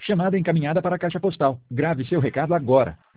Chamada encaminhada para a caixa postal. Grave seu recado agora.